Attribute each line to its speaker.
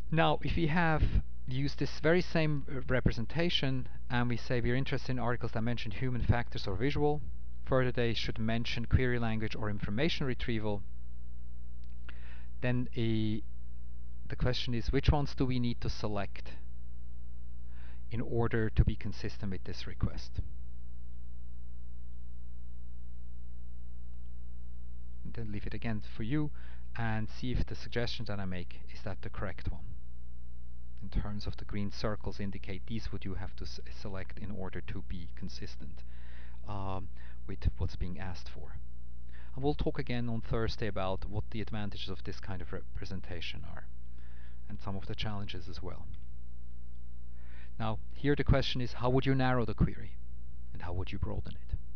Speaker 1: Now, if we have used this very same representation and we say we're interested in articles that mention human factors or visual, further they should mention query language or information retrieval, then the question is, which ones do we need to select in order to be consistent with this request? And then leave it again for you and see if the suggestion that I make is that the correct one. In terms of the green circles indicate these would you have to select in order to be consistent with what's being asked for. And we'll talk again on Thursday about what the advantages of this kind of representation are and some of the challenges as well. Now, here the question is, how would you narrow the query and how would you broaden it?